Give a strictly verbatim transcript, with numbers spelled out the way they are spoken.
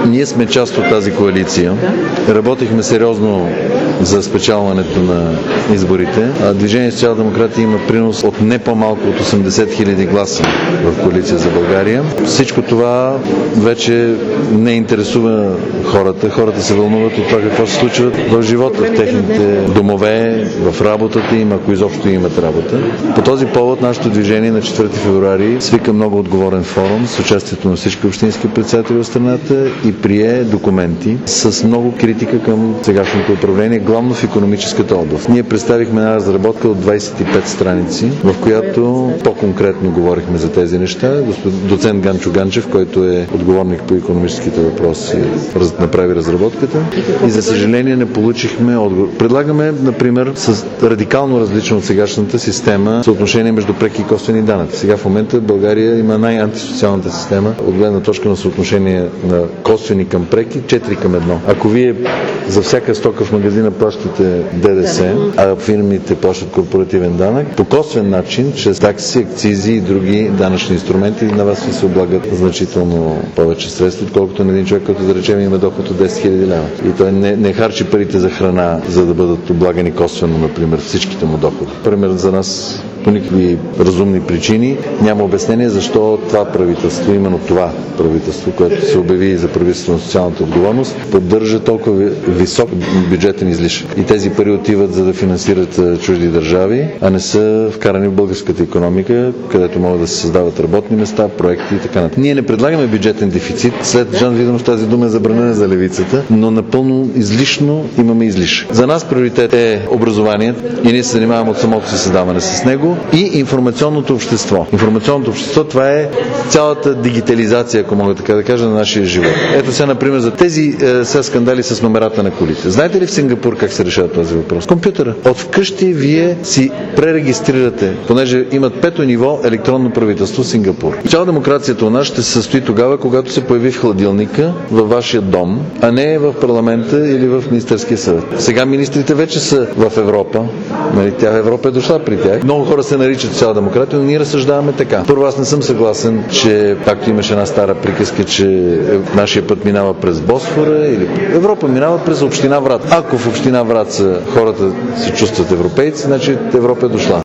Ние сме част от тази коалиция. Работихме сериозно за спечелването на изборите. Движение социал-демократи има принос от не по-малко от осемдесет хиляди гласа в Коалиция за България. Всичко това вече не интересува хората. Хората се вълнуват от това какво се случва в живота, в техните домове, в работата им, ако изобщо имат работа. По този повод нашето движение на четвърти февруари свика много отговорен форум с участието на всички общински председатели в страната и прие документи с много критика към сегашното управление, главно в икономическата област. Ние представихме една разработка от двадесет и пет страници, в която по-конкретно говорихме за тези неща. Доцент Ганчо Ганчев, който е отговорник по икономическите въпроси, направи разработката и за съжаление не получихме отговор. Предлагаме, например, с радикално различно от сегашната система съотношение между преки и косвени данъци. Сега в момента България има най-антисоциалната система от гледна точка на съотношение на косвени към преки четири към едно. Ако вие за всяка стока в магазина плащате ДДС, а фирмите плащат корпоративен данък, по косвен начин, чрез такси, акцизи и други данъчни инструменти, на вас ви се облагат значително повече средства, отколкото на един човек, който да речем има доход от десет хиляди лева. И той не, не харчи парите за храна, за да бъдат облагани косвено, например, всичките му доходи. Пример за нас по никакви разумни причини няма обяснение защо това правителство, именно това правителство, което се обяви за правителство на социалната отговорност, поддържа толкова висок бюджетен излишък. И тези пари отиват за да финансират чужди държави, а не са вкарани в българската икономика, където могат да се създават работни места, проекти и така нататък. Ние не предлагаме бюджетен дефицит. След Жан Виденов тази дума е забранена за левицата, но напълно излишно имаме излишък. За нас приоритет е образование и ние се занимаваме от самото си създаване с него и информационното общество. Информационното общество, това е цялата дигитализация, ако мога така да кажа, на нашия живот. Ето сега, например, за тези е, са скандали с номерата на колите. Знаете ли в Сингапур как се решава този въпрос? Компютъра. От вкъщи вие си пререгистрирате, понеже имат пето ниво електронно правителство в Сингапур. Цяла демокрацията у нас ще се състои тогава, когато се появи в хладилника във вашия дом, а не в парламента или в Министерския съвет. Сега министрите вече са в Европа. Нали, тя Европа е дошла при тях. Много хора се наричат цяла демокрация, но ние разсъждаваме така. Първо, аз не съм съгласен, че, както имаше една стара приказка, че нашия път минава през Босфора или Европа минава през община Враца. Ако в община Враца хората се чувстват европейци, значи Европа е дошла.